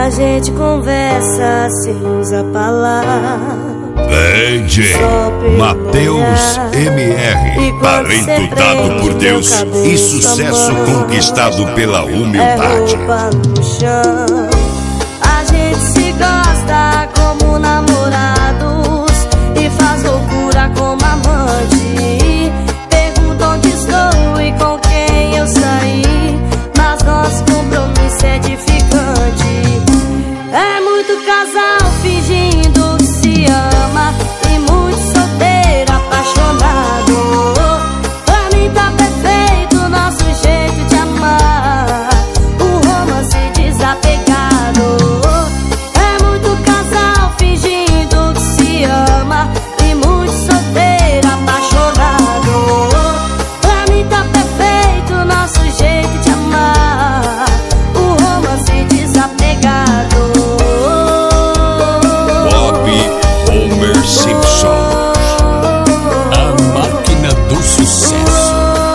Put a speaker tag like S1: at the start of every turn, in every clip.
S1: A gente conversa sem usar palavras.
S2: DJ Matheus MR, talento dado por Deus e sucesso conquistado pela humildade.
S1: A gente se gosta como namorados e faz loucura como amante. Pergunta onde estou e com quem eu saí, mas nosso compromisso é edificante. É muito casal fingindo que se ama e muito solteiro apaixonado. Pra mim tá perfeito o nosso jeito de amar, um romance desapegado. É muito casal fingindo que se ama e muito solteiro apaixonado. Pra mim tá perfeito o nosso jeito de amar, um romance desapegado.
S2: Homer Simpson,
S3: a máquina do sucesso.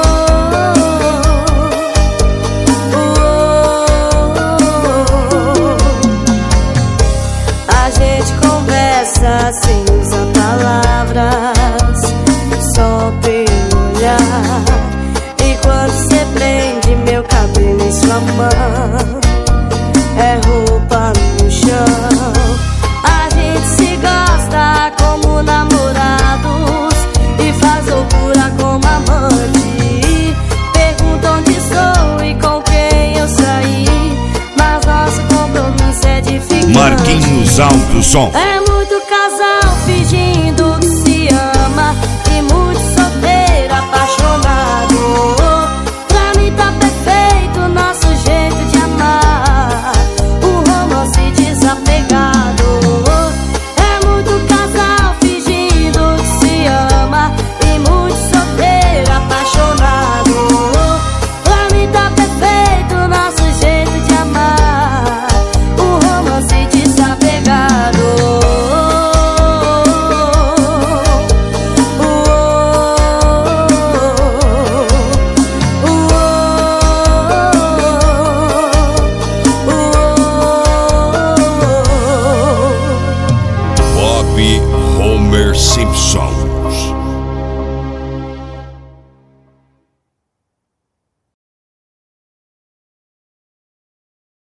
S1: A gente conversa sem usar palavras, só pelo olhar. E quando você prende meu cabelo em sua mão, é roupa no chão. A gente se gosta como namorados e faz loucura como amante. Pergunta onde sou e com quem eu saí, mas nosso compromisso é edificante.
S2: Marquinhos Alto Som.
S1: É muito casal fingindo que se ama e muito solteiro apaixonado. Pra mim tá perfeito o nosso jeito de amar, um romance desapegado. É muito casal fingindo que se ama e muito solteiro apaixonado. Pra mim tá perfeito o nosso jeito de amar, um romance desapegado.
S2: Bob Homer Simpson.